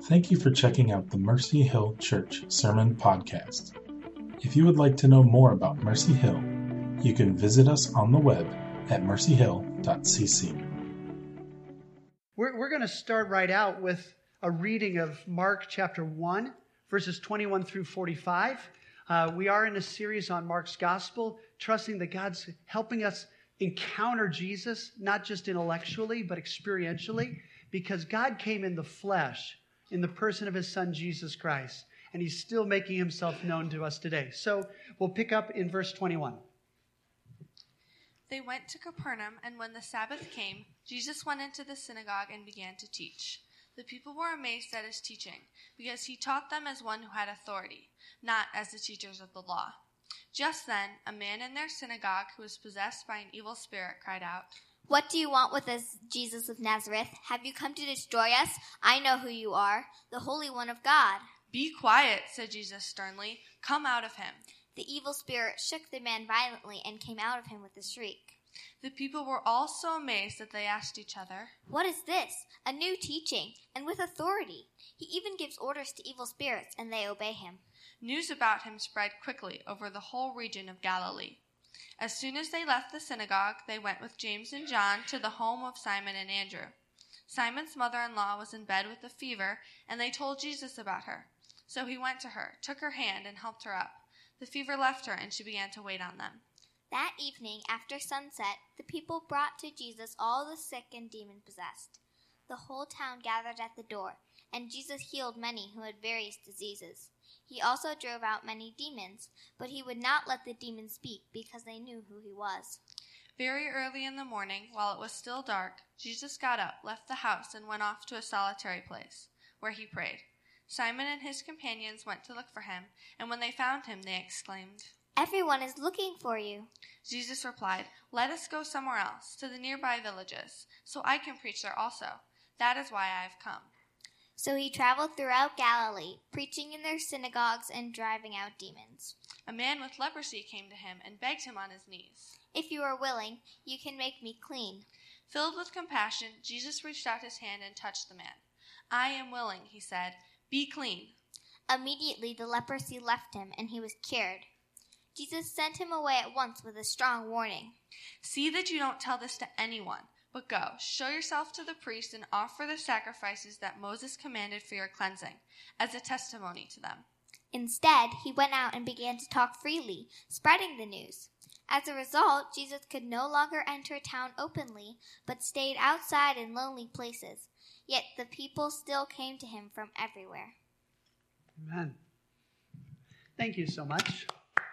Thank you for checking out the Mercy Hill Church Sermon Podcast. If you would like to know more about Mercy Hill, you can visit us on the web at mercyhill.cc. We're going to start right out with a reading of Mark chapter 1, verses 21 through 45. We are in a series on Mark's gospel, trusting that God's helping us encounter Jesus, not just intellectually, but experientially, because God came in the flesh, in the person of his son, Jesus Christ, and he's still making himself known to us today. So we'll pick up in verse 21. They went to Capernaum, and when the Sabbath came, Jesus went into the synagogue and began to teach. The people were amazed at his teaching, because he taught them as one who had authority, not as the teachers of the law. Just then, a man in their synagogue who was possessed by an evil spirit cried out, "What do you want with us, Jesus of Nazareth? Have you come to destroy us? I know who you are, the Holy One of God." "Be quiet," said Jesus sternly. "Come out of him." The evil spirit shook the man violently and came out of him with a shriek. The people were all so amazed that they asked each other, "What is this? A new teaching, and with authority. He even gives orders to evil spirits, and they obey him." News about him spread quickly over the whole region of Galilee. As soon as they left the synagogue, they went with James and John to the home of Simon and Andrew. Simon's mother-in-law was in bed with a fever, and they told Jesus about her. So he went to her, took her hand, and helped her up. The fever left her, and she began to wait on them. That evening, after sunset, the people brought to Jesus all the sick and demon-possessed. The whole town gathered at the door, and Jesus healed many who had various diseases. He also drove out many demons, but he would not let the demons speak because they knew who he was. Very early in the morning, while it was still dark, Jesus got up, left the house, and went off to a solitary place, where he prayed. Simon and his companions went to look for him, and when they found him, they exclaimed, "Everyone is looking for you." Jesus replied, "Let us go somewhere else, to the nearby villages, so I can preach there also. That is why I have come." So he traveled throughout Galilee, preaching in their synagogues and driving out demons. A man with leprosy came to him and begged him on his knees, "If you are willing, you can make me clean." Filled with compassion, Jesus reached out his hand and touched the man. "I am willing," he said. "Be clean." Immediately the leprosy left him, and he was cured. Jesus sent him away at once with a strong warning. "See that you don't tell this to anyone, but go, show yourself to the priest and offer the sacrifices that Moses commanded for your cleansing, as a testimony to them." Instead, he went out and began to talk freely, spreading the news. As a result, Jesus could no longer enter town openly, but stayed outside in lonely places. Yet the people still came to him from everywhere. Amen. Thank you so much.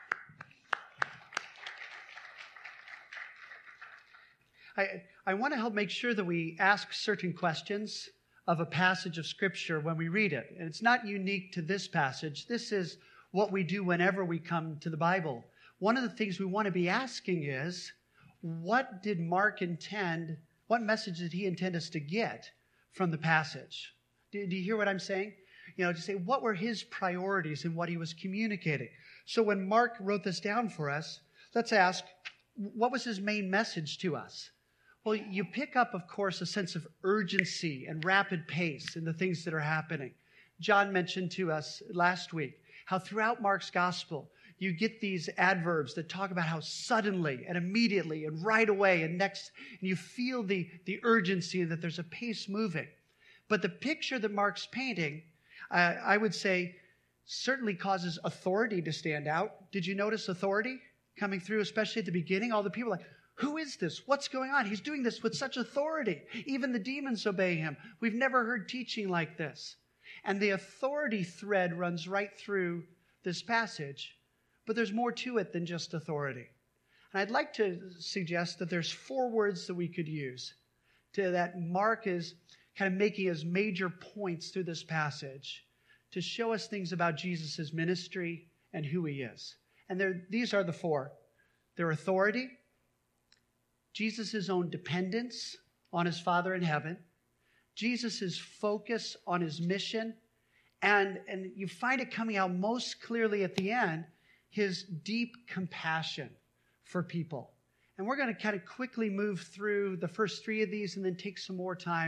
I want to help make sure that we ask certain questions of a passage of Scripture when we read it. And it's not unique to this passage. This is what we do whenever we come to the Bible. One of the things we want to be asking is, what did Mark intend, what message did he intend us to get from the passage? Do you hear what I'm saying? To say, what were his priorities in what he was communicating? So when Mark wrote this down for us, let's ask, what was his main message to us? Well, you pick up, of course, a sense of urgency and rapid pace in the things that are happening. John mentioned to us last week how throughout Mark's gospel, you get these adverbs that talk about how suddenly and immediately and right away and next, and you feel the urgency and that there's a pace moving. But the picture that Mark's painting, I would say, certainly causes authority to stand out. Did you notice authority coming through, especially at the beginning? All the people are like, who is this? What's going on? He's doing this with such authority. Even the demons obey him. We've never heard teaching like this. And the authority thread runs right through this passage, but there's more to it than just authority. And I'd like to suggest that there's 4 words that we could use that Mark is kind of making as major points through this passage to show us things about Jesus' ministry and who he is. And these are the 4. Their authority, Jesus' own dependence on his Father in heaven, Jesus' focus on his mission, and you find it coming out most clearly at the end, his deep compassion for people. And we're going to kind of quickly move through the first 3 of these and then take some more time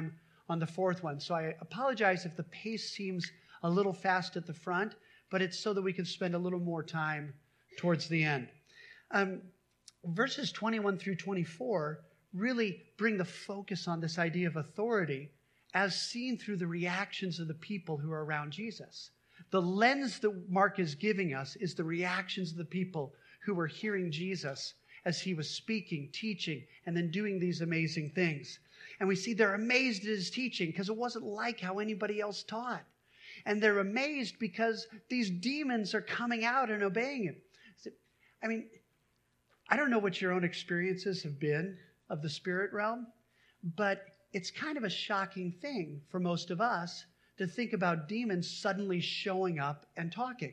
on the fourth one. So I apologize if the pace seems a little fast at the front, but it's so that we can spend a little more time towards the end. Verses 21 through 24 really bring the focus on this idea of authority as seen through the reactions of the people who are around Jesus. The lens that Mark is giving us is the reactions of the people who were hearing Jesus as he was speaking, teaching, and then doing these amazing things. And we see they're amazed at his teaching because it wasn't like how anybody else taught. And they're amazed because these demons are coming out and obeying him. I mean, I don't know what your own experiences have been of the spirit realm, but it's kind of a shocking thing for most of us to think about demons suddenly showing up and talking.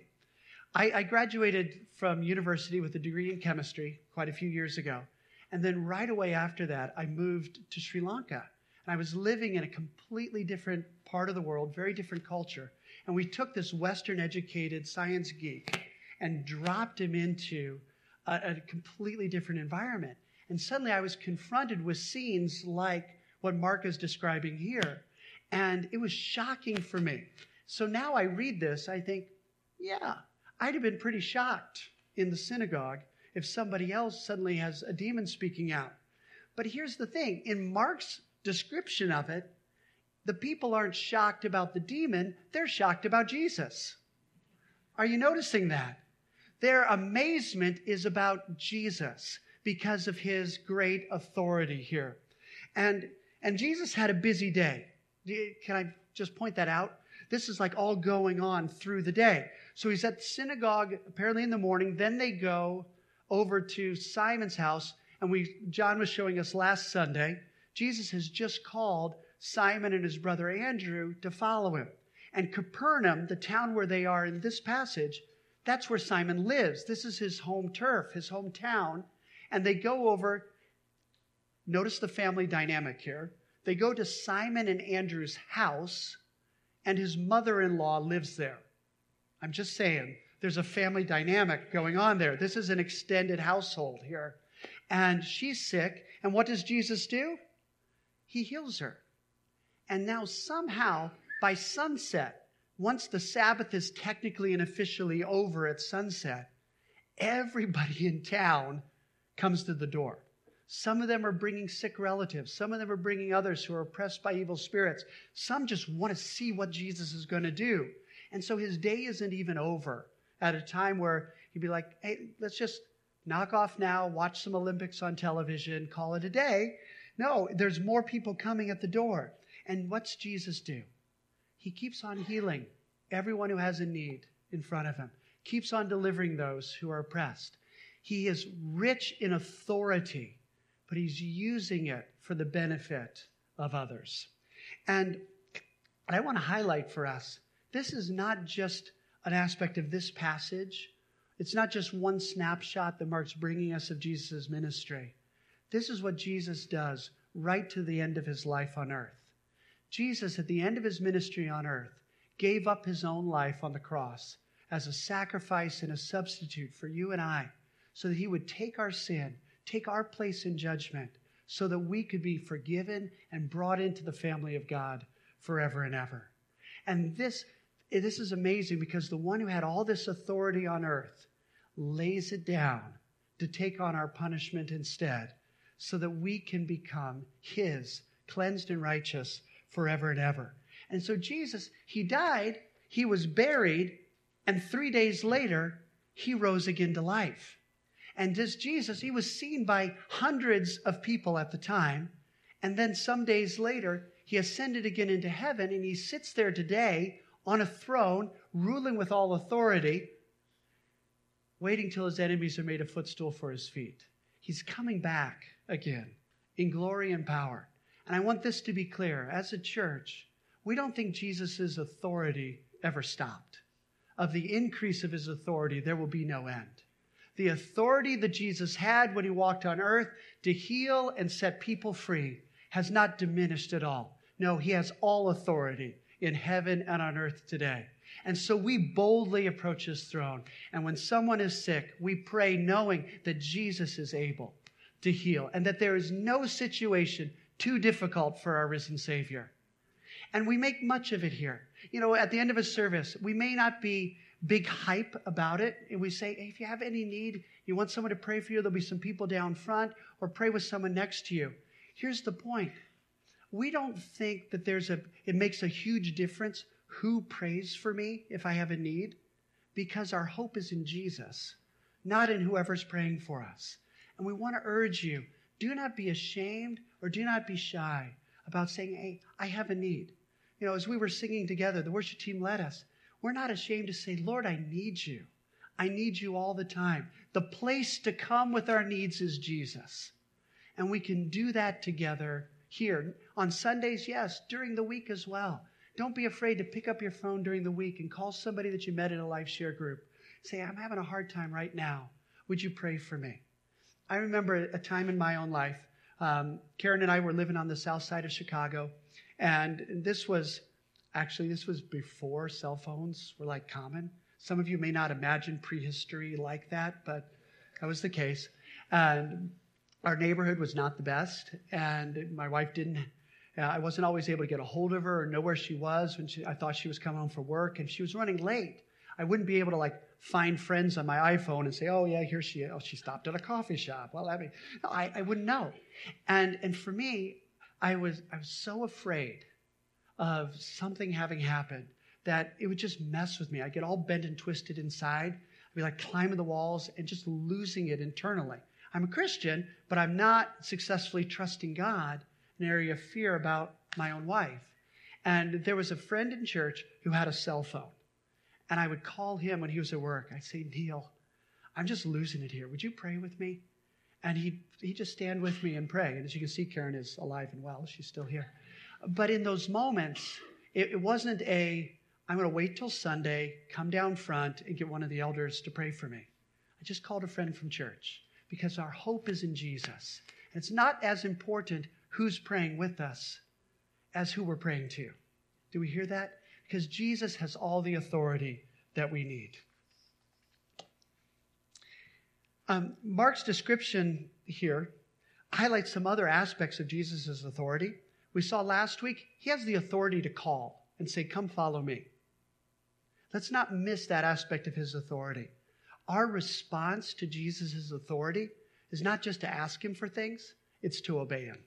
I graduated from university with a degree in chemistry quite a few years ago. And then right away after that, I moved to Sri Lanka. And I was living in a completely different part of the world, very different culture. And we took this Western-educated science geek and dropped him into a completely different environment. And suddenly I was confronted with scenes like what Mark is describing here. And it was shocking for me. So now I read this, I think, yeah, I'd have been pretty shocked in the synagogue if somebody else suddenly has a demon speaking out. But here's the thing. In Mark's description of it, the people aren't shocked about the demon. They're shocked about Jesus. Are you noticing that? Their amazement is about Jesus because of his great authority here. And Jesus had a busy day. Can I just point that out? This is like all going on through the day. So he's at the synagogue apparently in the morning. Then they go over to Simon's house. And John was showing us last Sunday, Jesus has just called Simon and his brother Andrew to follow him. And Capernaum, the town where they are in this passage, that's where Simon lives. This is his home turf, his hometown. And they go over, notice the family dynamic here. They go to Simon and Andrew's house, and his mother-in-law lives there. I'm just saying, there's a family dynamic going on there. This is an extended household here. And she's sick, and what does Jesus do? He heals her. And now somehow, by sunset, once the Sabbath is technically and officially over at sunset, everybody in town comes to the door. Some of them are bringing sick relatives. Some of them are bringing others who are oppressed by evil spirits. Some just want to see what Jesus is going to do. And so his day isn't even over at a time where he'd be like, hey, let's just knock off now, watch some Olympics on television, call it a day. No, there's more people coming at the door. And what's Jesus do? He keeps on healing everyone who has a need in front of him. Keeps on delivering those who are oppressed. He is rich in authority, but he's using it for the benefit of others. And I want to highlight for us, this is not just an aspect of this passage. It's not just one snapshot that Mark's bringing us of Jesus' ministry. This is what Jesus does right to the end of his life on earth. Jesus, at the end of his ministry on earth, gave up his own life on the cross as a sacrifice and a substitute for you and I, so that he would take our sin, take our place in judgment, so that we could be forgiven and brought into the family of God forever and ever. And this is amazing because the one who had all this authority on earth lays it down to take on our punishment instead, so that we can become his, cleansed and righteous forever and ever. And so Jesus, he died, he was buried, and 3 days later, he rose again to life. And this Jesus, he was seen by hundreds of people at the time. And then some days later, he ascended again into heaven, and he sits there today on a throne, ruling with all authority, waiting till his enemies are made a footstool for his feet. He's coming back again in glory and power. And I want this to be clear. As a church, we don't think Jesus' authority ever stopped. Of the increase of his authority, there will be no end. The authority that Jesus had when he walked on earth to heal and set people free has not diminished at all. No, he has all authority in heaven and on earth today. And so we boldly approach his throne. And when someone is sick, we pray knowing that Jesus is able to heal and that there is no situation too difficult for our risen Savior. And we make much of it here. At the end of a service, we may not be big hype about it. And we say, hey, if you have any need, you want someone to pray for you, there'll be some people down front, or pray with someone next to you. Here's the point. We don't think that it makes a huge difference who prays for me if I have a need, because our hope is in Jesus, not in whoever's praying for us. And we want to urge you, do not be ashamed or do not be shy about saying, hey, I have a need. As we were singing together, the worship team led us. We're not ashamed to say, Lord, I need you. I need you all the time. The place to come with our needs is Jesus. And we can do that together here. On Sundays, yes, during the week as well. Don't be afraid to pick up your phone during the week and call somebody that you met in a life share group. Say, I'm having a hard time right now. Would you pray for me? I remember a time in my own life. Karen and I were living on the south side of Chicago. And this was before cell phones were common. Some of you may not imagine prehistory like that, but that was the case. And our neighborhood was not the best. And my wife I wasn't always able to get a hold of her or know where she was when I thought she was coming home from work. And she was running late. I wouldn't be able to find friends on my iPhone and say, oh yeah, here she is. Oh, she stopped at a coffee shop. Well, I wouldn't know. And for me, I was so afraid of something having happened that it would just mess with me. I'd get all bent and twisted inside. I'd be climbing the walls and just losing it internally. I'm a Christian, but I'm not successfully trusting God in an area of fear about my own wife. And there was a friend in church who had a cell phone. And I would call him when he was at work. I'd say, Neil, I'm just losing it here. Would you pray with me? And he'd just stand with me and pray. And as you can see, Karen is alive and well. She's still here. But in those moments, it wasn't I'm going to wait till Sunday, come down front, and get one of the elders to pray for me. I just called a friend from church because our hope is in Jesus. And it's not as important who's praying with us as who we're praying to. Do we hear that? Because Jesus has all the authority that we need. Mark's description here highlights some other aspects of Jesus' authority. We saw last week, he has the authority to call and say, come follow me. Let's not miss that aspect of his authority. Our response to Jesus' authority is not just to ask him for things, it's to obey him.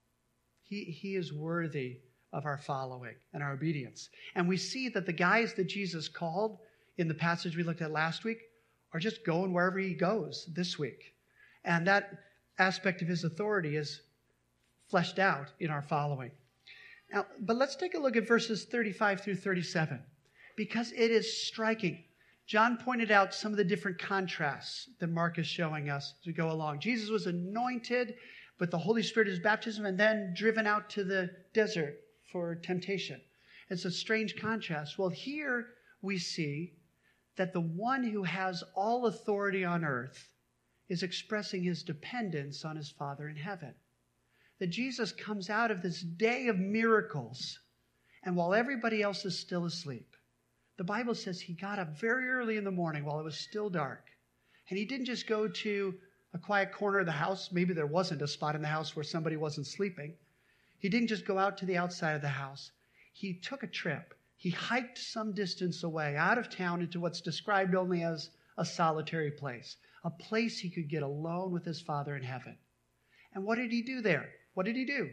He is worthy of our following and our obedience. And we see that the guys that Jesus called in the passage we looked at last week are just going wherever he goes this week. And that aspect of his authority is fleshed out in our following. Now, but let's take a look at verses 35 through 37, because it is striking. John pointed out some of the different contrasts that Mark is showing us as we go along. Jesus was anointed with the Holy Spirit at his baptism and then driven out to the desert for temptation. It's a strange contrast. Well, here we see that the one who has all authority on earth is expressing his dependence on his Father in heaven. That Jesus comes out of this day of miracles, and while everybody else is still asleep, the Bible says he got up very early in the morning while it was still dark. And he didn't just go to a quiet corner of the house. Maybe there wasn't a spot in the house where somebody wasn't sleeping. He didn't just go out to the outside of the house. He took a trip. He hiked some distance away out of town into what's described only as a solitary place, a place he could get alone with his Father in heaven. And what did he do there? What did he do?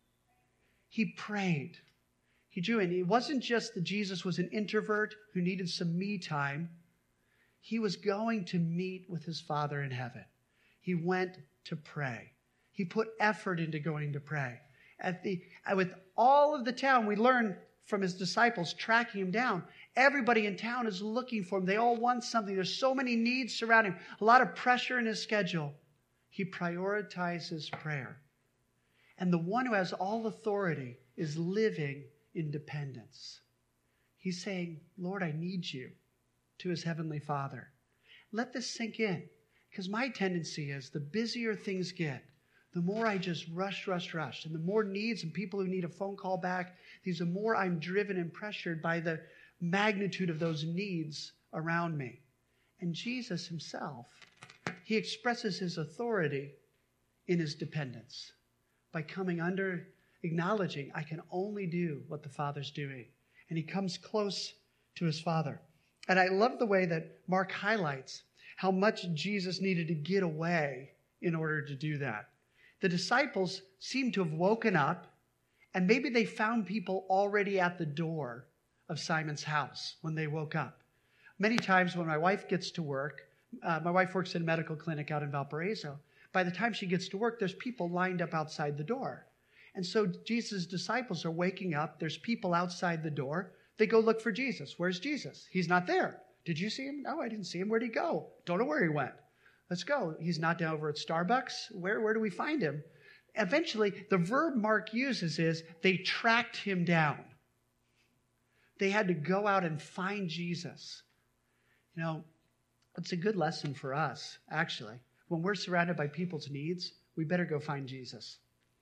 He prayed. He drew in. It wasn't just that Jesus was an introvert who needed some me time. He was going to meet with his Father in heaven. He went to pray. He put effort into going to pray. With all of the town, we learn from his disciples tracking him down. Everybody in town is looking for him. They all want something. There's so many needs surrounding him. A lot of pressure in his schedule. He prioritizes prayer. And the one who has all authority is living in dependence. He's saying, Lord, I need you, to his heavenly Father. Let this sink in, because my tendency is the busier things get, the more I just rush. And the more needs and people who need a phone call back, the more I'm driven and pressured by the magnitude of those needs around me. And Jesus himself, he expresses his authority in his dependence by coming under acknowledging, I can only do what the Father's doing. And he comes close to his Father. And I love the way that Mark highlights how much Jesus needed to get away in order to do that. The disciples seem to have woken up, and maybe they found people already at the door of Simon's house when they woke up. Many times when my wife gets to work, my wife works in a medical clinic out in Valparaiso. By the time she gets to work, there's people lined up outside the door. And so Jesus' disciples are waking up. There's people outside the door. They go look for Jesus. Where's Jesus? He's not there. Did you see him? No, I didn't see him. Where'd he go? Don't know where he went. Let's go. He's not down over at Starbucks. Where do we find him? Eventually, the verb Mark uses is they tracked him down. They had to go out and find Jesus. You know, it's a good lesson for us, actually. When we're surrounded by people's needs, we better go find Jesus,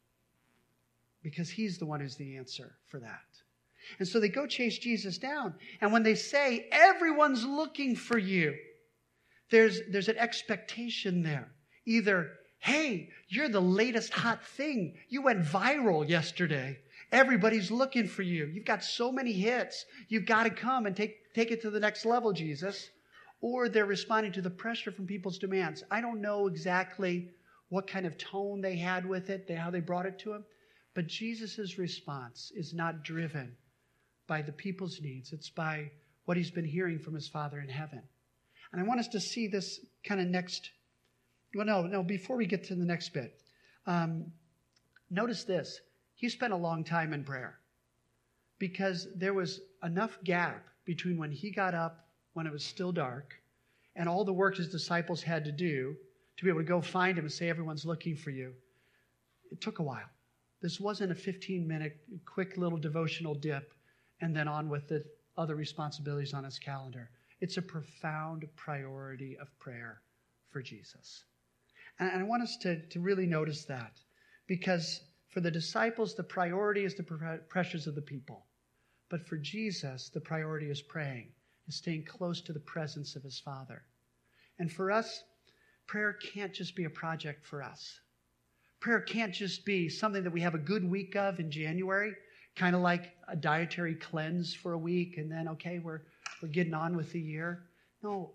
because he's the one who's the answer for that. And so they go chase Jesus down. And when they say, everyone's looking for you, there's an expectation there. Either, hey, you're the latest hot thing. You went viral yesterday. Everybody's looking for you. You've got so many hits. You've got to come and take it to the next level, Jesus. Or they're responding to the pressure from people's demands. I don't know exactly what kind of tone they had with it, how they brought it to him. But Jesus' response is not driven by the people's needs. It's by what he's been hearing from his Father in heaven. And I want us to see this kind of next. Well, no, before we get to the next bit. Notice this. He spent a long time in prayer, because there was enough gap between when he got up, when it was still dark, and all the work his disciples had to do to be able to go find him and say, everyone's looking for you. It took a while. This wasn't a 15-minute quick little devotional dip and then on with the other responsibilities on his calendar. It's a profound priority of prayer for Jesus. And I want us to really notice that, because for the disciples, the priority is the pressures of the people. But for Jesus, the priority is praying, is staying close to the presence of his Father. And for us, prayer can't just be a project for us. Prayer can't just be something that we have a good week of in January, kind of like a dietary cleanse for a week, and then, okay, we're getting on with the year. No,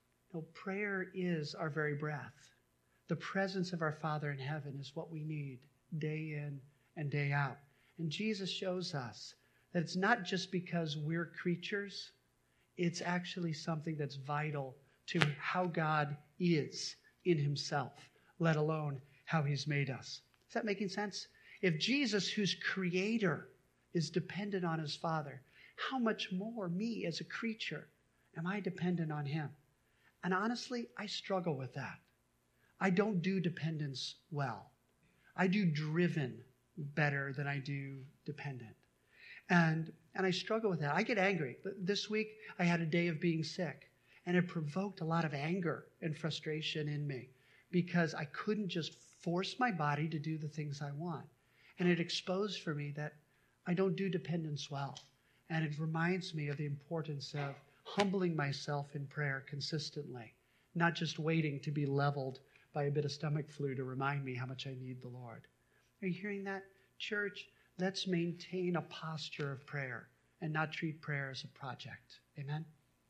prayer is our very breath. The presence of our Father in heaven is what we need day in and day out. And Jesus shows us that it's not just because we're creatures, it's actually something that's vital to how God is in himself, let alone how he's made us. Is that making sense? If Jesus, who's creator, is dependent on his Father, how much more me as a creature am I dependent on him? And honestly, I struggle with that. I don't do dependence well. I do driven better than I do dependent. And I struggle with that. I get angry. This week, I had a day of being sick, and it provoked a lot of anger and frustration in me, because I couldn't just force my body to do the things I want. And it exposed for me that I don't do dependence well. And it reminds me of the importance of humbling myself in prayer consistently, not just waiting to be leveled by a bit of stomach flu to remind me how much I need the Lord. Are you hearing that? Church, let's maintain a posture of prayer and not treat prayer as a project. Amen?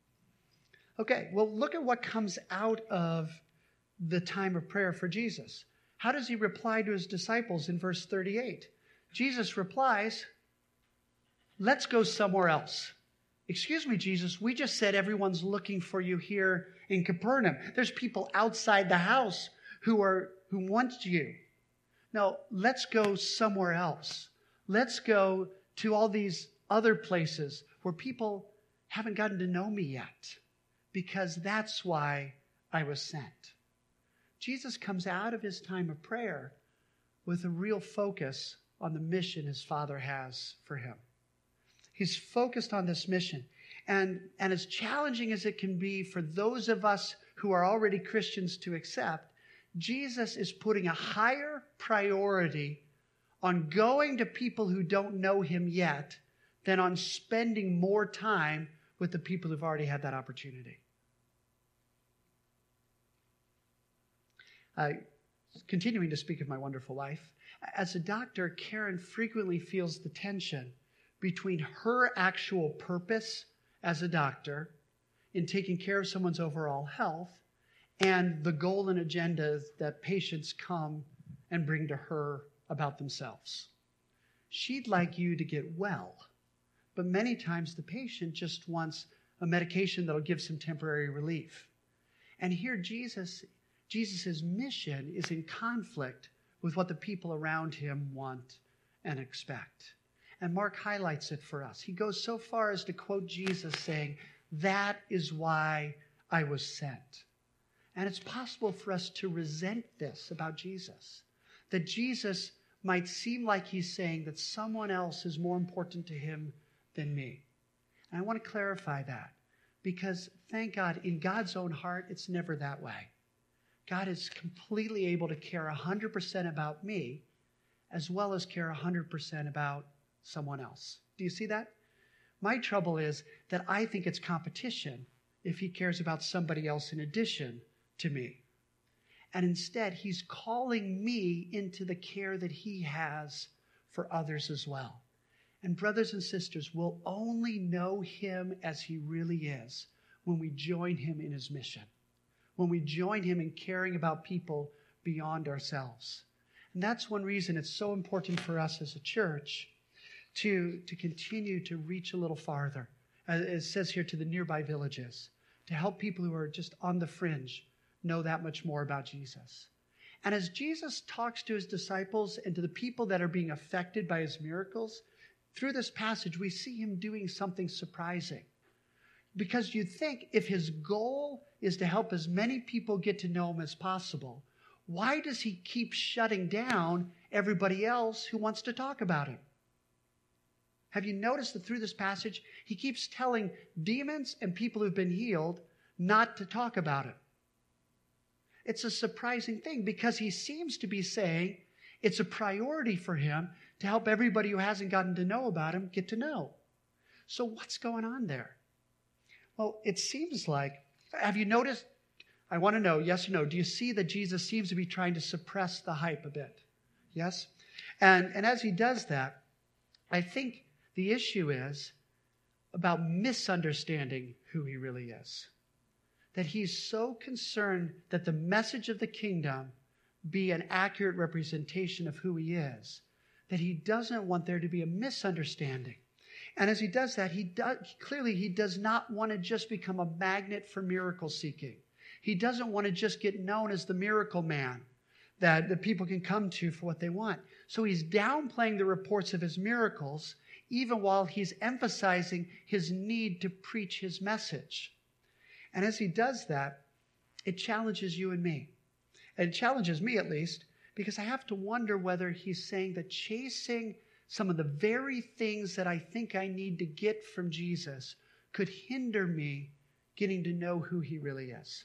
Okay, well, look at what comes out of the time of prayer for Jesus. How does he reply to his disciples in verse 38? Jesus replies, let's go somewhere else. Excuse me, Jesus, we just said everyone's looking for you here in Capernaum. There's people outside the house who want you. No, let's go somewhere else. Let's go to all these other places where people haven't gotten to know me yet, because that's why I was sent. Jesus comes out of his time of prayer with a real focus on the mission his Father has for him. He's focused on this mission. And as challenging as it can be for those of us who are already Christians to accept, Jesus is putting a higher priority on going to people who don't know him yet than on spending more time with the people who've already had that opportunity. Continuing to speak of my wonderful wife, As a doctor, Karen frequently feels the tension between her actual purpose as a doctor in taking care of someone's overall health and the goal and agendas that patients come and bring to her about themselves. She'd like you to get well, but many times the patient just wants a medication that'll give some temporary relief. And here Jesus' mission is in conflict with what the people around him want and expect. And Mark highlights it for us. He goes so far as to quote Jesus saying, "That is why I was sent." And it's possible for us to resent this about Jesus, that Jesus might seem like he's saying that someone else is more important to him than me. And I want to clarify that because, thank God, in God's own heart, it's never that way. God is completely able to care 100% about me as well as care 100% about someone else. Do you see that? My trouble is that I think it's competition if he cares about somebody else in addition to me. And instead, he's calling me into the care that he has for others as well. And brothers and sisters, we'll only know him as he really is when we join him in his mission, when we join him in caring about people beyond ourselves. And that's one reason it's so important for us as a church to continue to reach a little farther, as it says here, to the nearby villages, to help people who are just on the fringe know that much more about Jesus. And as Jesus talks to his disciples and to the people that are being affected by his miracles, through this passage, we see him doing something surprising. Because you'd think if his goal is to help as many people get to know him as possible, why does he keep shutting down everybody else who wants to talk about him? Have you noticed that through this passage, he keeps telling demons and people who've been healed not to talk about it? It's a surprising thing because he seems to be saying it's a priority for him to help everybody who hasn't gotten to know about him get to know. So what's going on there? Well, it seems like, have you noticed? I want to know, yes or no, do you see that Jesus seems to be trying to suppress the hype a bit? Yes? And as he does that, I think the issue is about misunderstanding who he really is. That he's so concerned that the message of the kingdom be an accurate representation of who he is, that he doesn't want there to be a misunderstanding. And as he does that, he does not want to just become a magnet for miracle seeking. He doesn't want to just get known as the miracle man that the people can come to for what they want. So he's downplaying the reports of his miracles, even while he's emphasizing his need to preach his message. And as he does that, it challenges you and me. It challenges me, at least, because I have to wonder whether he's saying that chasing some of the very things that I think I need to get from Jesus could hinder me getting to know who he really is.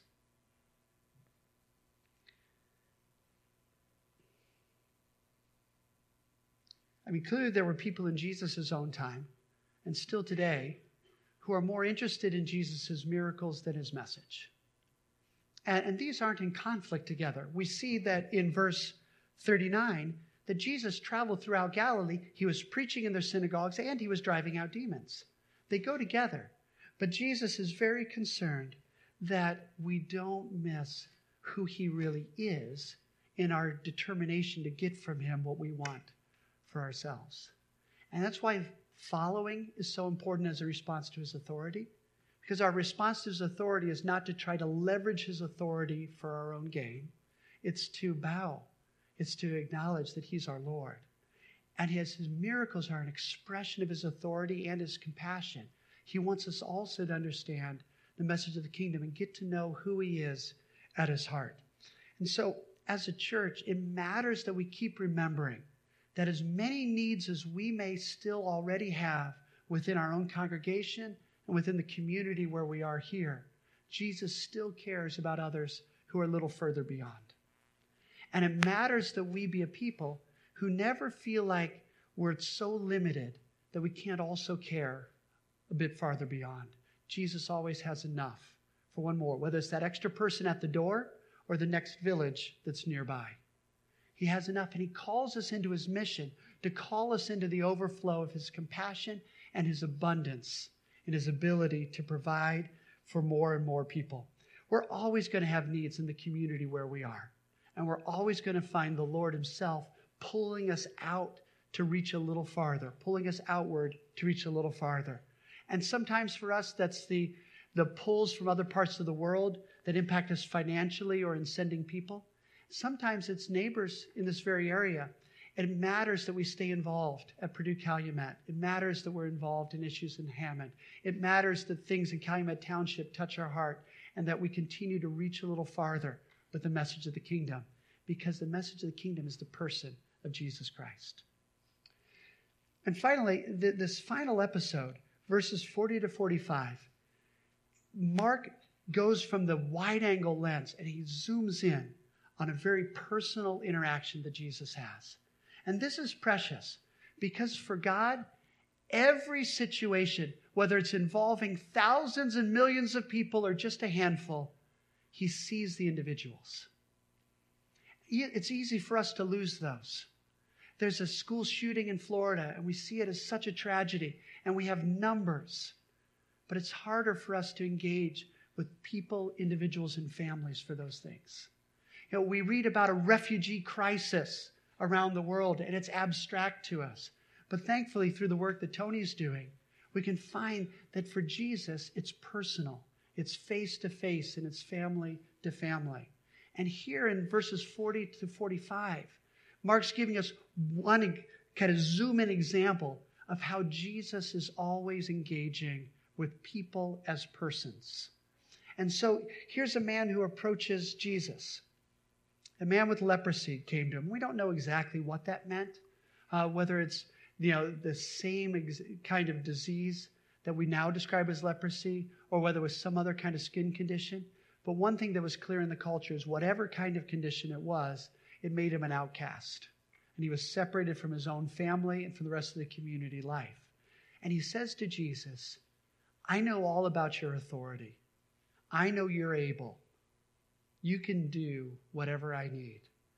I mean, clearly there were people in Jesus' own time, and still today, who are more interested in Jesus' miracles than his message. And these aren't in conflict together. We see that in verse 39, that Jesus traveled throughout Galilee. He was preaching in their synagogues and he was driving out demons. They go together. But Jesus is very concerned that we don't miss who he really is in our determination to get from him what we want for ourselves. And that's why following is so important as a response to his authority. Because our response to his authority is not to try to leverage his authority for our own gain. It's to bow. It's to acknowledge that he's our Lord. And his miracles are an expression of his authority and his compassion. He wants us also to understand the message of the kingdom and get to know who he is at his heart. And so, as a church, it matters that we keep remembering that as many needs as we may still already have within our own congregation and within the community where we are here, Jesus still cares about others who are a little further beyond. And it matters that we be a people who never feel like we're so limited that we can't also care a bit farther beyond. Jesus always has enough for one more, whether it's that extra person at the door or the next village that's nearby. He has enough, and he calls us into his mission to call us into the overflow of his compassion and his abundance and his ability to provide for more and more people. We're always going to have needs in the community where we are, and we're always going to find the Lord himself pulling us out to reach a little farther, pulling us outward to reach a little farther. And sometimes for us, that's the pulls from other parts of the world that impact us financially or in sending people. Sometimes it's neighbors in this very area. And it matters that we stay involved at Purdue Calumet. It matters that we're involved in issues in Hammond. It matters that things in Calumet Township touch our heart and that we continue to reach a little farther with the message of the kingdom, because the message of the kingdom is the person of Jesus Christ. And finally, this final episode, verses 40 to 45, Mark goes from the wide-angle lens and he zooms in on a very personal interaction that Jesus has. And this is precious because for God, every situation, whether it's involving thousands and millions of people or just a handful, he sees the individuals. It's easy for us to lose those. There's a school shooting in Florida, and we see it as such a tragedy, and we have numbers. But it's harder for us to engage with people, individuals, and families for those things. You know, we read about a refugee crisis around the world, and it's abstract to us. But thankfully, through the work that Tony's doing, we can find that for Jesus, it's personal. It's face-to-face, and it's family-to-family. And here in verses 40 to 45, Mark's giving us one kind of zoom-in example of how Jesus is always engaging with people as persons. And so here's a man who approaches Jesus. A man with leprosy came to him. We don't know exactly what that meant, whether it's the same kind of disease that we now describe as leprosy, or whether it was some other kind of skin condition. But one thing that was clear in the culture is whatever kind of condition it was, it made him an outcast. And he was separated from his own family and from the rest of the community life. And he says to Jesus, I know all about your authority. I know you're able. You can do whatever I need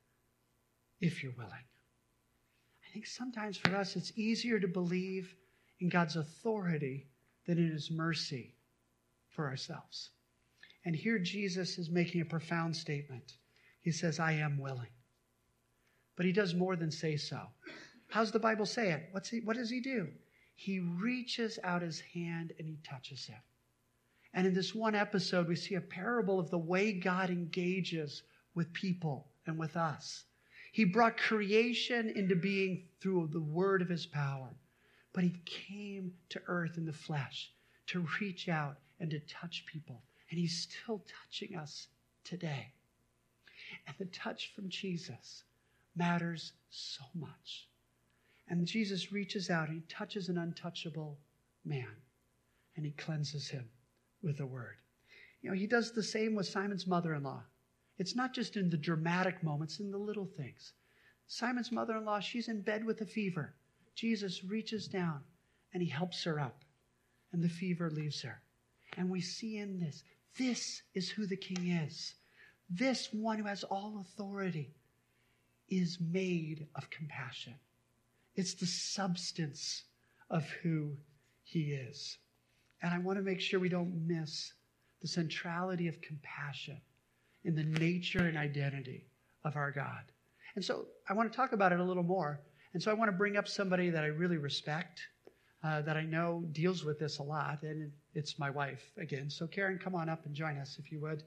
if you're willing. I think sometimes for us it's easier to believe in God's authority than in his mercy for ourselves. And here Jesus is making a profound statement. He says, I am willing. But he does more than say so. How's the Bible say it? What does he do? He reaches out his hand and he touches him. And in this one episode, we see a parable of the way God engages with people and with us. He brought creation into being through the word of his power. But he came to earth in the flesh to reach out and to touch people. And he's still touching us today. And the touch from Jesus matters so much. And Jesus reaches out and he touches an untouchable man. And he cleanses him with a word. He does the same with Simon's mother-in-law. It's not just in the dramatic moments, in the little things. Simon's mother-in-law, she's in bed with a fever. Jesus reaches down and he helps her up. And the fever leaves her. And we see in this is who the King is. This one who has all authority is made of compassion. It's the substance of who he is. And I want to make sure we don't miss the centrality of compassion in the nature and identity of our God. And so I want to talk about it a little more. And so I want to bring up somebody that I really respect, that I know deals with this a lot, and it's my wife again. So Karen, come on up and join us if you would.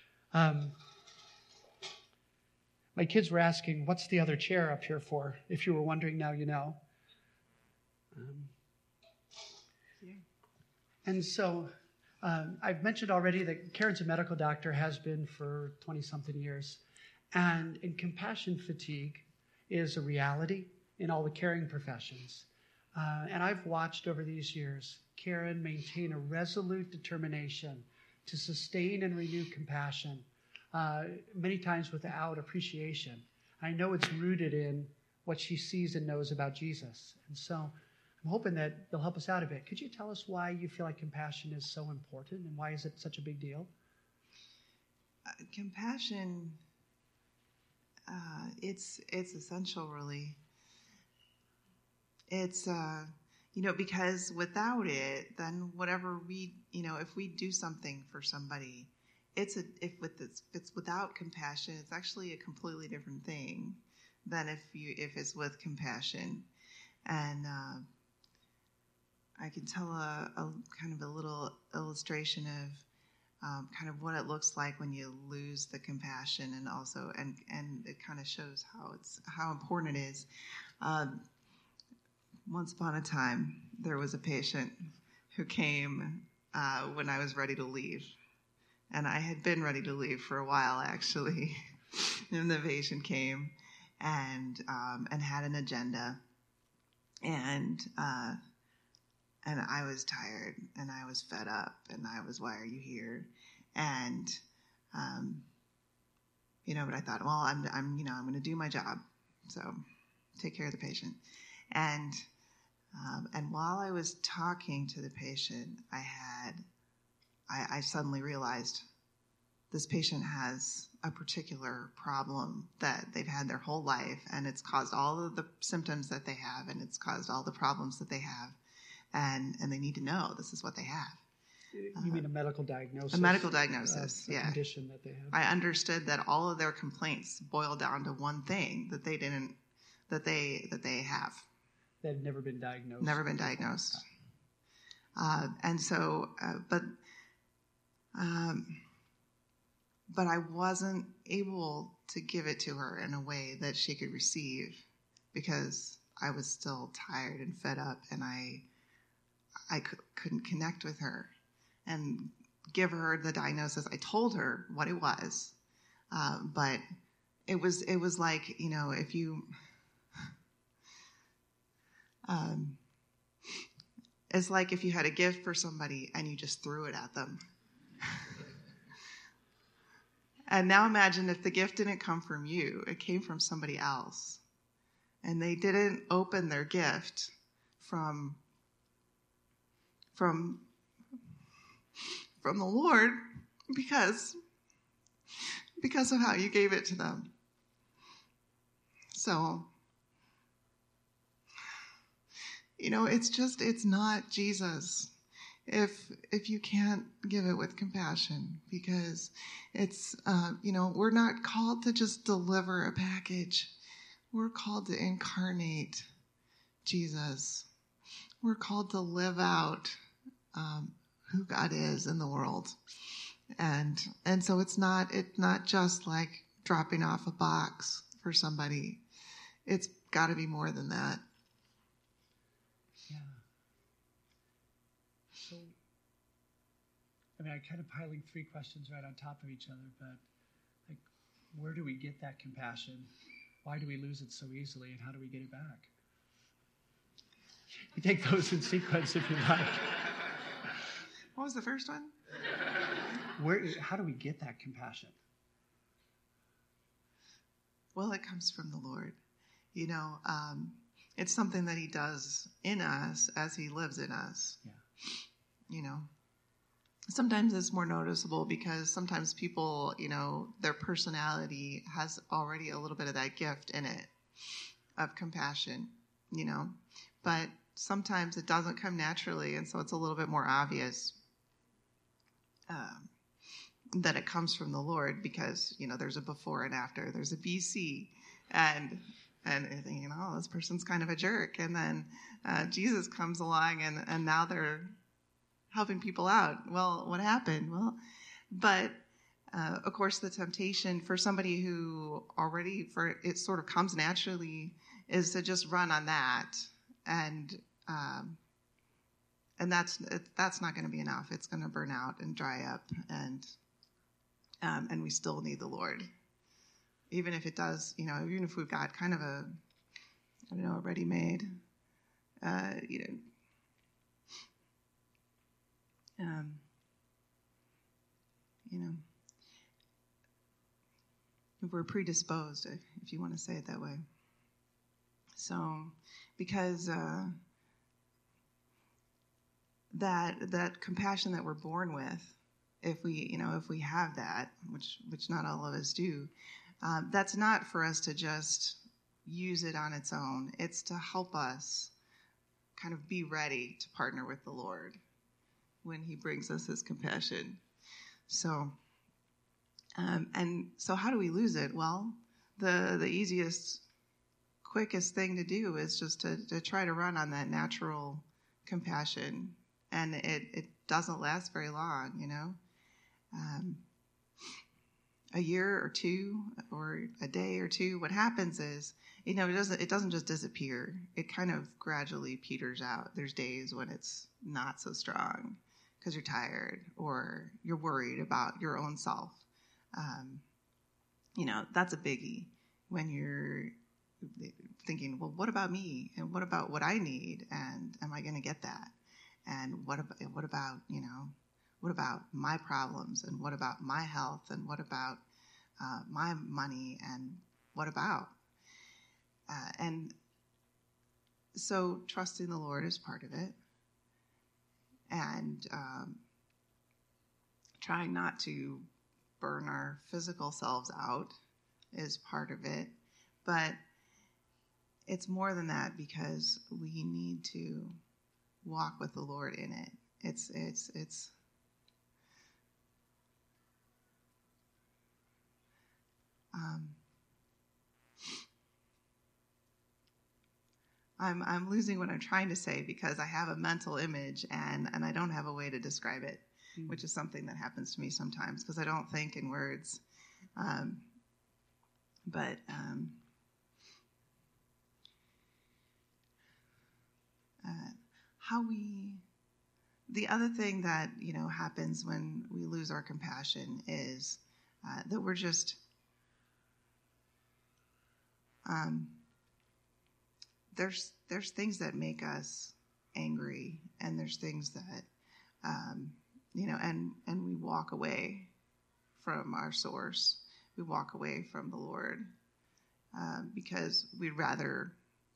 My kids were asking, what's the other chair up here for? If you were wondering, now you know. And so I've mentioned already that Karen's a medical doctor, has been for 20-something years. And compassion fatigue is a reality in all the caring professions. And I've watched over these years Karen maintain a resolute determination to sustain and renew compassion, many times without appreciation. I know it's rooted in what she sees and knows about Jesus. And so I'm hoping that they'll help us out a bit. Could you tell us why you feel like compassion is so important and why is it such a big deal? Compassion, it's essential, really. It's because without it, then whatever we, if we do something for somebody, if it's without compassion, it's actually a completely different thing than if it's with compassion. And I can tell a kind of a little illustration of kind of what it looks like when you lose the compassion, and also and it kind of shows how important it is. Once upon a time, there was a patient who came when I was ready to leave. And I had been ready to leave for a while, actually. And the patient came and had an agenda. And I was tired, and I was fed up, and I was, why are you here? And, but I thought, well, I'm going to do my job. So take care of the patient. And while I was talking to the patient, I suddenly realized this patient has a particular problem that they've had their whole life, and it's caused all of the symptoms that they have, and it's caused all the problems that they have, and they need to know this is what they have. You mean a medical diagnosis? A medical diagnosis, a condition that they have. I understood that all of their complaints boil down to one thing that they have. That had never been diagnosed. Never been diagnosed. But I wasn't able to give it to her in a way that she could receive, because I was still tired and fed up, and I couldn't connect with her and give her the diagnosis. I told her what it was, but it was like, if you... it's like if you had a gift for somebody and you just threw it at them. And now imagine if the gift didn't come from you, it came from somebody else. And they didn't open their gift from the Lord because of how you gave it to them. So, it's not Jesus if you can't give it with compassion, because it's, we're not called to just deliver a package. We're called to incarnate Jesus. We're called to live out who God is in the world. And so it's not just like dropping off a box for somebody. It's got to be more than that. Yeah. So, I'm kind of piling three questions right on top of each other, but where do we get that compassion? Why do we lose it so easily, and how do we get it back? You take those in sequence if you like. What was the first one? How do we get that compassion? Well, it comes from the Lord. It's something that He does in us as He lives in us. Yeah. Sometimes it's more noticeable because sometimes people, their personality has already a little bit of that gift in it of compassion, but sometimes it doesn't come naturally. And so it's a little bit more obvious that it comes from the Lord, because, there's a before and after, there's a BC, and thinking, oh, this person's kind of a jerk. And then Jesus comes along and now they're helping people out. Well, what happened? Well, but of course the temptation for somebody who already, it sort of comes naturally, is to just run on that. And that's not going to be enough. It's going to burn out and dry up, and we still need the Lord. Even if it does, even if we've got kind of a ready-made, if we're predisposed, if you want to say it that way. So, because that compassion that we're born with, if we have that, which not all of us do, that's not for us to just use it on its own. It's to help us kind of be ready to partner with the Lord when he brings us his compassion. So, and so how do we lose it? Well, the easiest, quickest thing to do is just to try to run on that natural compassion. And it doesn't last very long, you know. A year or two or a day or two, what happens is, you know, it doesn't just disappear. It kind of gradually peters out. There's days when it's not so strong because you're tired or you're worried about your own self. You know, that's a biggie when you're thinking, well, what about me? And what about what I need? And am I going to get that? And what about, you know, what about my problems? And what about my health? And what about my money? And what about? And so trusting the Lord is part of it. And trying not to burn our physical selves out is part of it. But it's more than that because we need to walk with the Lord in it. I'm losing what I'm trying to say because I have a mental image and I don't have a way to describe it, which is something that happens to me sometimes because I don't think in words. The other thing that, you know, happens when we lose our compassion is that we're just, there's things that make us angry, and there's things that, you know, and we walk away from our source. We walk away from the Lord because we'd rather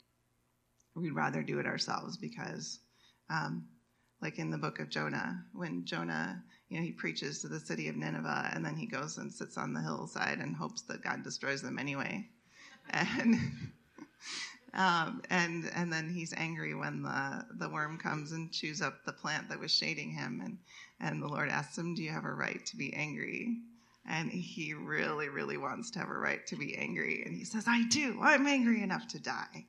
do it ourselves because, like in the book of Jonah, when Jonah, you know, he preaches to the city of Nineveh and then he goes and sits on the hillside and hopes that God destroys them anyway. And then he's angry when the worm comes and chews up the plant that was shading him. And the Lord asks him, do you have a right to be angry? And he really, really wants to have a right to be angry. And he says, I do. I'm angry enough to die.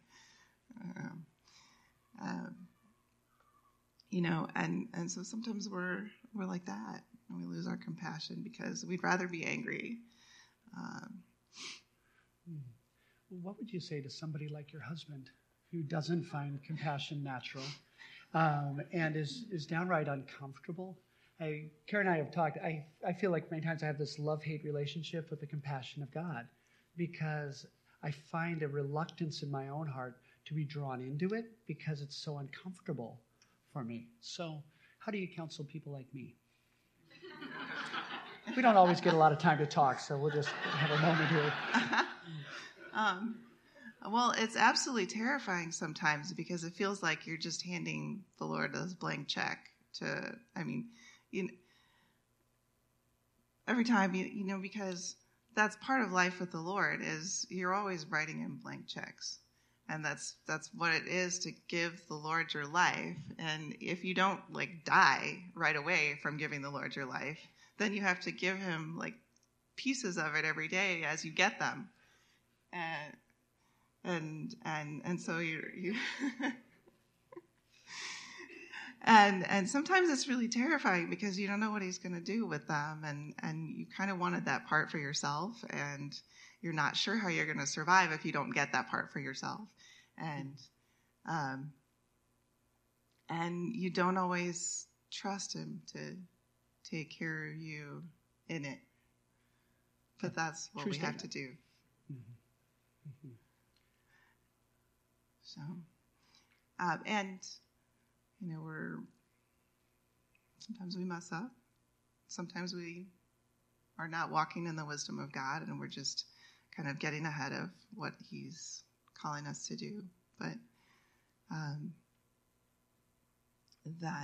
You know, and so sometimes we're like that, and we lose our compassion because we'd rather be angry. What would you say to somebody like your husband who doesn't find compassion natural and is downright uncomfortable? Karen and I have talked. I feel like many times I have this love-hate relationship with the compassion of God because I find a reluctance in my own heart to be drawn into it because it's so uncomfortable for me. So how do you counsel people like me? We don't always get a lot of time to talk, so we'll just have a moment here. Well, it's absolutely terrifying sometimes because it feels like you're just handing the Lord a blank check every time, you know, because that's part of life with the Lord is you're always writing him blank checks. And that's what it is to give the Lord your life. And if you don't like die right away from giving the Lord your life, then you have to give him like pieces of it every day as you get them. And so you and sometimes it's really terrifying because you don't know what he's going to do with them, and you kind of wanted that part for yourself, and you're not sure how you're going to survive if you don't get that part for yourself, and you don't always trust him to take care of you in it, but that's what we have to do. Mm-hmm. Mm-hmm. So, and you know, sometimes we mess up. Sometimes we are not walking in the wisdom of God, and we're just kind of getting ahead of what he's calling us to do. But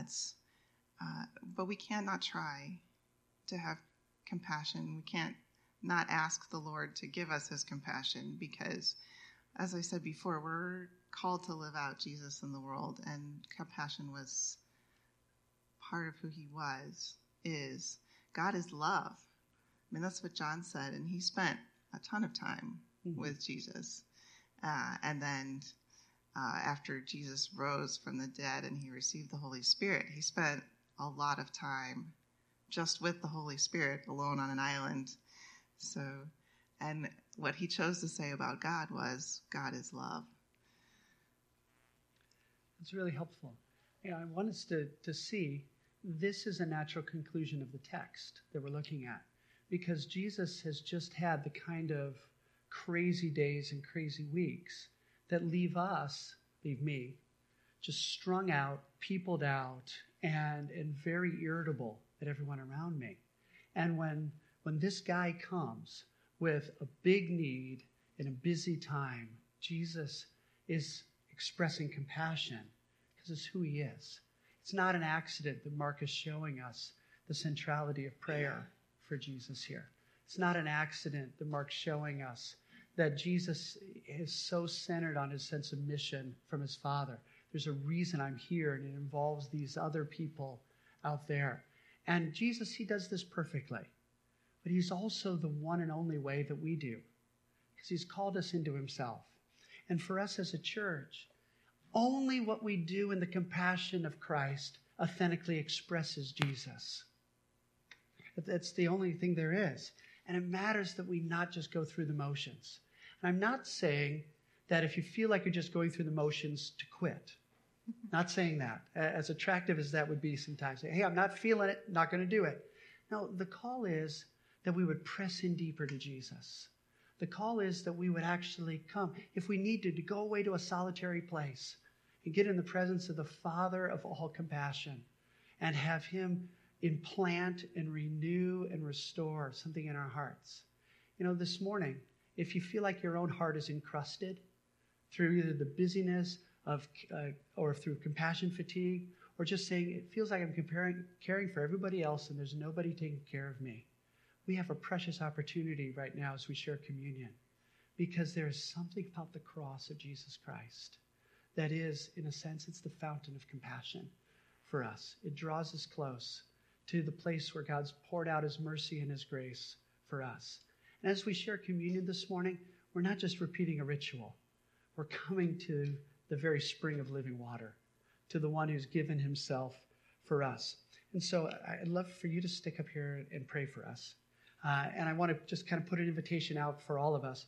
but we cannot try to have compassion. We can't not ask the Lord to give us his compassion, because, as I said before, we're called to live out Jesus in the world, and compassion was part of who he is. God is love. I mean, that's what John said, and he spent a ton of time with Jesus. And then after Jesus rose from the dead and he received the Holy Spirit, he spent a lot of time just with the Holy Spirit alone on an island. So, and what he chose to say about God was, God is love. That's really helpful. I want us to see this is a natural conclusion of the text that we're looking at, because Jesus has just had the kind of crazy days and crazy weeks that leave me, just strung out, peopled out, and very irritable at everyone around me. And when this guy comes with a big need in a busy time, Jesus is expressing compassion because it's who he is. It's not an accident that Mark is showing us the centrality of prayer for Jesus here. It's not an accident that Mark's showing us that Jesus is so centered on his sense of mission from his Father. There's a reason I'm here, and it involves these other people out there. And Jesus, he does this perfectly. But he's also the one and only way that we do, because he's called us into himself. And for us as a church, only what we do in the compassion of Christ authentically expresses Jesus. That's the only thing there is. And it matters that we not just go through the motions. And I'm not saying that if you feel like you're just going through the motions, to quit. Not saying that. As attractive as that would be sometimes. Hey, I'm not feeling it, not going to do it. No, the call is that we would press in deeper to Jesus. The call is that we would actually come, if we need to go away to a solitary place and get in the presence of the Father of all compassion and have him implant and renew and restore something in our hearts. This morning, if you feel like your own heart is encrusted through either the busyness of or through compassion fatigue, or just saying it feels like I'm caring for everybody else and there's nobody taking care of me, we have a precious opportunity right now as we share communion, because there is something about the cross of Jesus Christ that is, in a sense, it's the fountain of compassion for us. It draws us close to the place where God's poured out his mercy and his grace for us. And as we share communion this morning, we're not just repeating a ritual. We're coming to the very spring of living water, to the one who's given himself for us. And so I'd love for you to stick up here and pray for us. And I want to just kind of put an invitation out for all of us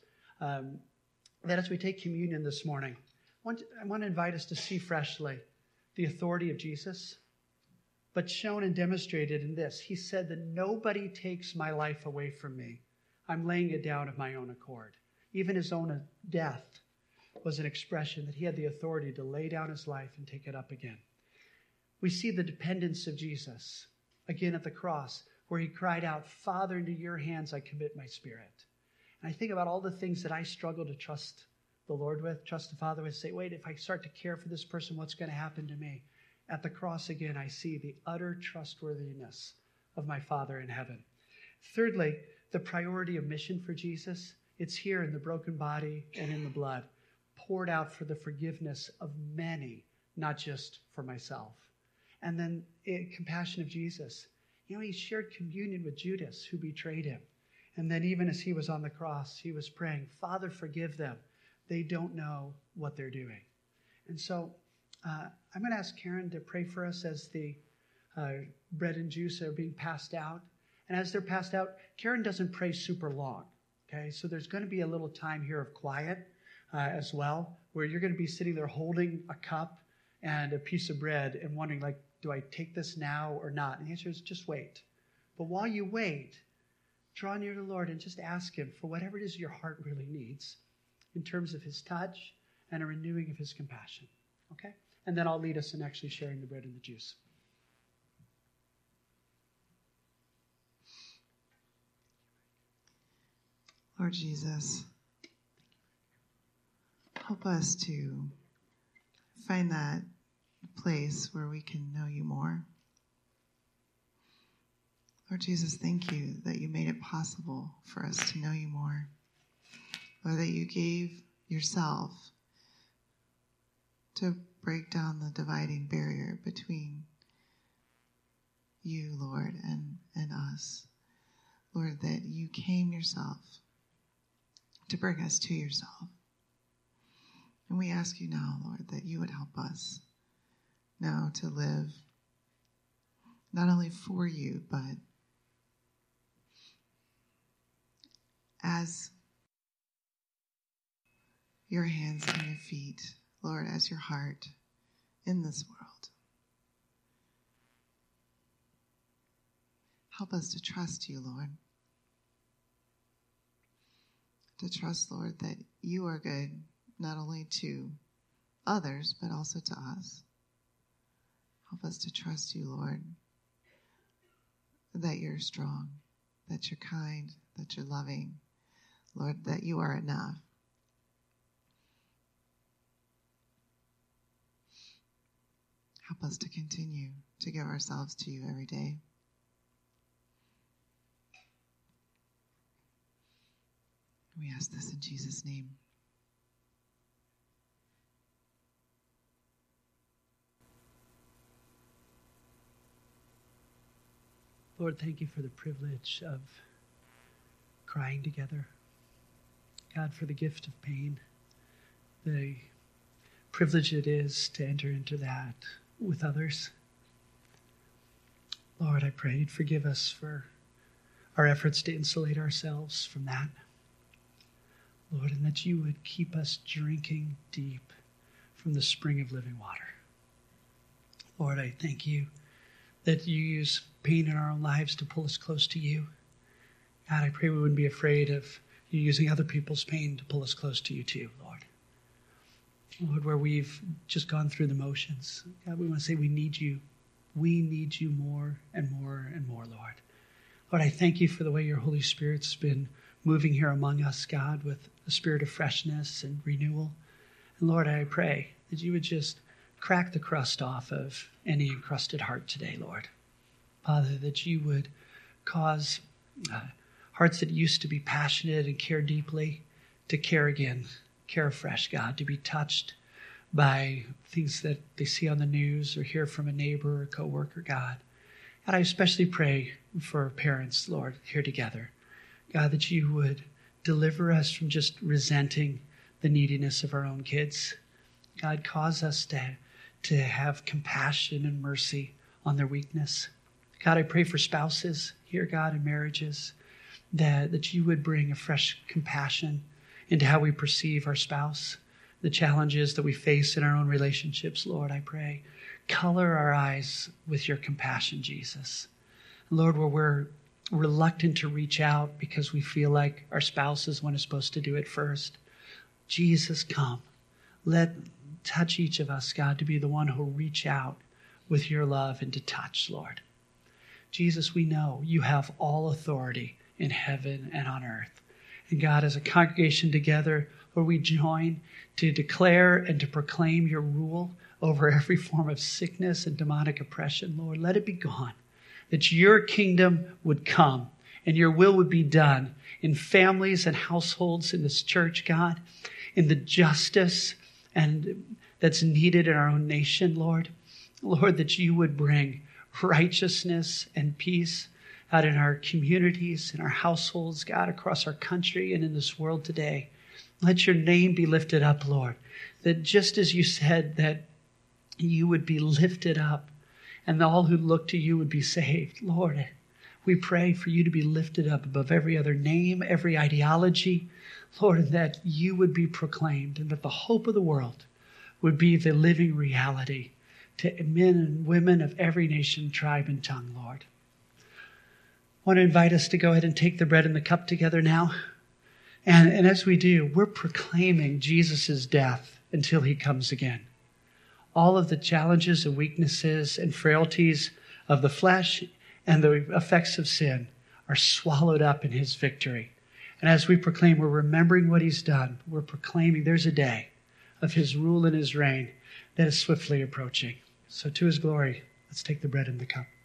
that as we take communion this morning, I want to invite us to see freshly the authority of Jesus, but shown and demonstrated in this. He said that nobody takes my life away from me. I'm laying it down of my own accord. Even his own death was an expression that he had the authority to lay down his life and take it up again. We see the dependence of Jesus again at the cross, where he cried out, Father, into your hands I commit my spirit. And I think about all the things that I struggle to trust the Lord with, trust the Father with, say, wait, if I start to care for this person, what's going to happen to me? At the cross again, I see the utter trustworthiness of my Father in heaven. Thirdly, the priority of mission for Jesus, it's here in the broken body and in the blood, poured out for the forgiveness of many, not just for myself. And then compassion of Jesus. He shared communion with Judas, who betrayed him. And then even as he was on the cross, he was praying, Father, forgive them. They don't know what they're doing. And so I'm going to ask Karen to pray for us as the bread and juice are being passed out. And as they're passed out, Karen doesn't pray super long. Okay, so there's going to be a little time here of quiet as well, where you're going to be sitting there holding a cup and a piece of bread and wondering, do I take this now or not? And the answer is just wait. But while you wait, draw near to the Lord and just ask him for whatever it is your heart really needs in terms of his touch and a renewing of his compassion. Okay? And then I'll lead us in actually sharing the bread and the juice. Lord Jesus, help us to find that place where we can know you more. Lord Jesus, thank you that you made it possible for us to know you more. Lord, that you gave yourself to break down the dividing barrier between you, Lord, and us. Lord, that you came yourself to bring us to yourself. And we ask you now, Lord, that you would help us now to live not only for you, but as your hands and your feet, Lord, as your heart in this world. Help us to trust you, Lord. To trust, Lord, that you are good not only to others, but also to us. Help us to trust you, Lord, that you're strong, that you're kind, that you're loving, Lord, that you are enough. Help us to continue to give ourselves to you every day. We ask this in Jesus' name. Lord, thank you for the privilege of crying together. God, for the gift of pain, the privilege it is to enter into that with others. Lord, I pray you'd forgive us for our efforts to insulate ourselves from that. Lord, and that you would keep us drinking deep from the spring of living water. Lord, I thank you that you use pain in our own lives to pull us close to you. God, I pray we wouldn't be afraid of you using other people's pain to pull us close to you too, Lord. Lord, where we've just gone through the motions, God, we want to say we need you. We need you more and more and more, Lord. Lord, I thank you for the way your Holy Spirit's been moving here among us, God, with a spirit of freshness and renewal. And Lord, I pray that you would just crack the crust off of any encrusted heart today, Lord. Father, that you would cause hearts that used to be passionate and care deeply to care again, care afresh, God, to be touched by things that they see on the news or hear from a neighbor or a coworker, God. And I especially pray for parents, Lord, here together. God, that you would deliver us from just resenting the neediness of our own kids. God, cause us to have compassion and mercy on their weakness. God, I pray for spouses here, God, in marriages, that you would bring a fresh compassion into how we perceive our spouse, the challenges that we face in our own relationships, Lord, I pray. Color our eyes with your compassion, Jesus. Lord, where we're reluctant to reach out because we feel like our spouse is one who's supposed to do it first, Jesus, come. Touch each of us, God, to be the one who'll reach out with your love and to touch, Lord. Jesus, we know you have all authority in heaven and on earth. And God, as a congregation together, where we join to declare and to proclaim your rule over every form of sickness and demonic oppression, Lord, let it be gone. That your kingdom would come and your will would be done in families and households in this church, God, in the justice and that's needed in our own nation, Lord. Lord, that you would bring righteousness and peace out in our communities, in our households, God, across our country and in this world today. Let your name be lifted up, Lord. That just as you said that you would be lifted up and all who look to you would be saved, Lord, we pray for you to be lifted up above every other name, every ideology, Lord, and that you would be proclaimed and that the hope of the world would be the living reality to men and women of every nation, tribe, and tongue, Lord. I want to invite us to go ahead and take the bread and the cup together now. And as we do, we're proclaiming Jesus' death until he comes again. All of the challenges and weaknesses and frailties of the flesh and the effects of sin are swallowed up in his victory. And as we proclaim, we're remembering what he's done. We're proclaiming there's a day of his rule and his reign that is swiftly approaching. So to his glory, let's take the bread and the cup.